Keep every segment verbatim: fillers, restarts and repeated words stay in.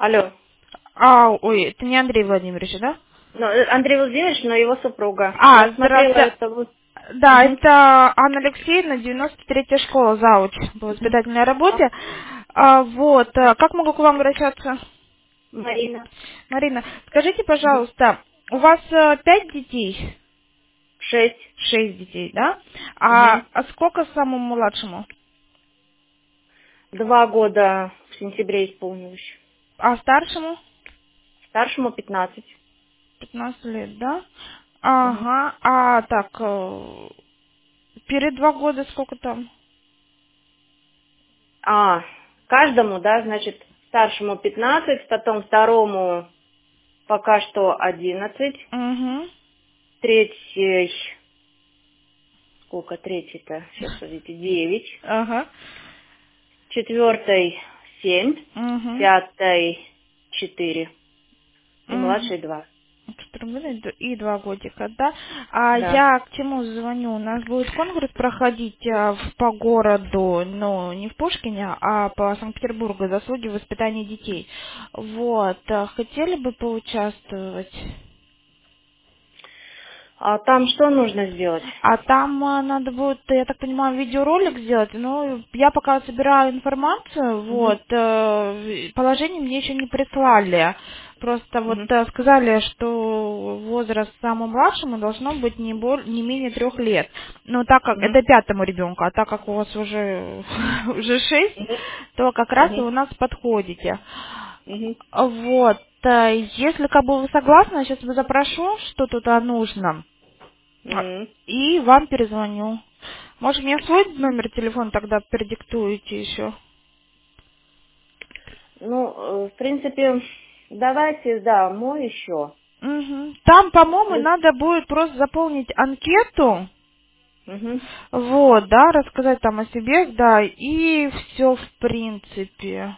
Алло. А, ой, это не Андрей Владимирович, да? Ну, э, Андрей Владимирович, но его супруга. А, Я смотрела здравствуйте. это вот. Да, Угу. это Анна Алексеевна, девяносто третья школа, зауч по Угу. воспитательной А, работе. А, вот, а, как могу к вам обращаться? Марина. Марина, скажите, Угу. пожалуйста, у вас а, пять детей? Шесть. Шесть детей, да? Угу. А, а сколько самому младшему? Два года в сентябре исполнилось. А старшему? Старшему пятнадцать. Пятнадцать лет, да? Угу. Ага, а так, э, перед два года сколько там? А, каждому, да, значит, старшему пятнадцать, потом второму пока что одиннадцать, Угу. третий, сколько третий-то, сейчас, смотрите, девять, Ага. четвертый семь, Угу. пятый четыре и Угу. младший два. Четыре года и д- и два годика, да? А Да. я к чему звоню? У нас будет конкурс проходить а, в- по городу, но не в Пушкине, а по Санкт-Петербургу, заслуги в воспитании детей. Вот. а Хотели бы поучаствовать? А там что нужно сделать? А там а, надо будет, я так понимаю, видеоролик сделать. Ну, я пока собираю информацию, Угу. вот, э, положение мне еще не прислали. Просто вот Угу. э, сказали, что возраст самому младшему должно быть не, боль, не менее трех лет. Ну, так как Угу. это пятому ребенку, а так как у вас уже, уже шесть, то как раз вы Угу. у нас подходите. Угу. Вот, э, если как бы вы согласны, сейчас я запрошу, что тут а, нужно. А, Угу. И вам перезвоню. Может, мне свой номер телефона тогда продиктуете еще? Ну, э, в принципе, давайте, да, мой еще. Мгм. Там, по-моему, Плюс. надо будет просто заполнить анкету, Угу. вот, да, рассказать там о себе, да, и все в принципе.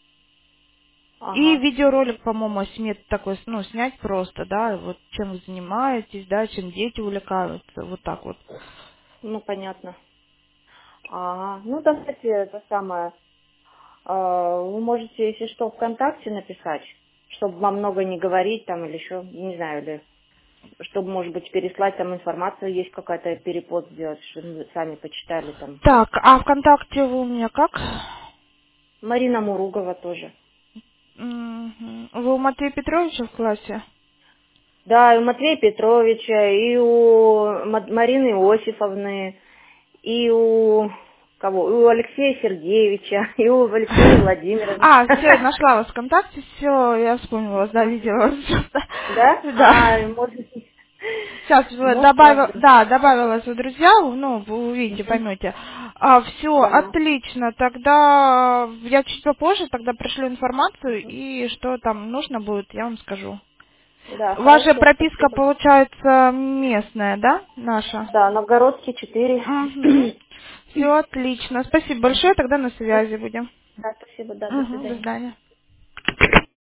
И Ага. видеоролик, по-моему, о семье такой, ну, снять просто, да, вот чем вы занимаетесь, да, чем дети увлекаются, вот так вот. Ну, понятно. Ага. Ну, давайте это самое. а, Вы можете, если что, ВКонтакте написать, чтобы вам много не говорить там или еще, не знаю, или чтобы, может быть, переслать там информацию, есть какая-то перепост сделать, чтобы вы сами почитали там. Так, а ВКонтакте вы у меня как? Марина Муругова тоже. Мгм. Вы у Матвея Петровича в классе? Да, и у Матвея Петровича, и у Ма- Марины Иосифовны, и у кого? И у Алексея Сергеевича, и у Алексея Владимировича. А, все, нашла вас ВКонтакте, все, я вспомнила вас, да, Ага. видела вас. Да? Да. А, может, Сейчас ну, добавила, ладно. да, добавила вас в друзья, ну, вы увидите, Мгм. поймете. А, все, Да. отлично, тогда я чуть попозже тогда пришлю информацию, Мгм. и что там нужно будет, я вам скажу. Да, Ваша хорошо, прописка, спасибо. получается, местная, да, наша? Да, Новгородский четыре. Угу. Все отлично. Спасибо большое, тогда на связи будем. Да, спасибо, да, до Угу, до свидания. свидания.